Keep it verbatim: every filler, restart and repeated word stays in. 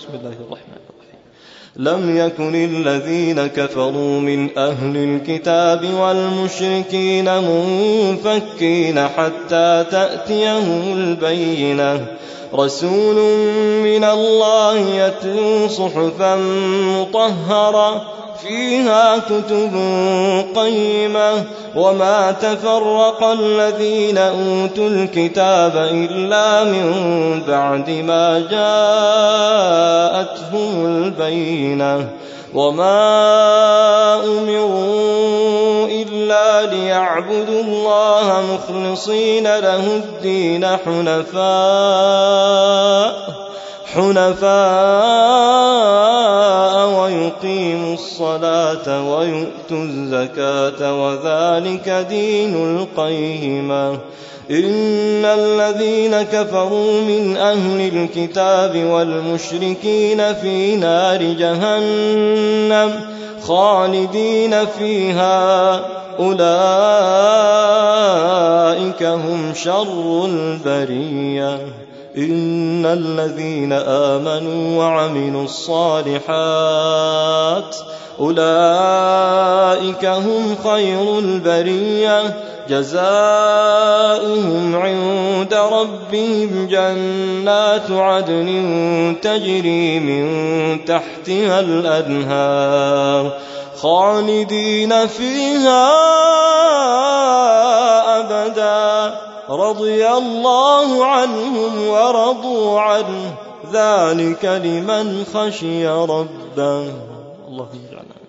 بسم الله الرحمن الرحيم. لم يكن الذين كفروا من أهل الكتاب والمشركين منفكين حتى تأتيهم البينة رسول من الله يتلو صحفا مطهرة فيها كتب قيمة وما تفرق الذين أوتوا الكتاب إلا من بعد ما جاءتهم البينة وما أمروا إلا ليعبدوا الله مخلصين له الدين حنفاء حنفاء ويقيموا الصلاة ويؤتوا الزكاة وذلك دين القيمة. إن الذين كفروا من أهل الكتاب والمشركين في نار جهنم خالدين فيها أولئك هم شر البرية. إن الذين آمنوا وعملوا الصالحات أولئك هم خير البرية جزاؤهم عند ربهم جنات عدن تجري من تحتها الأنهار خالدين فيها أبدا رضي الله عنهم ورضوا عنه ذلك لمن خشي ربه. الله يجعلنا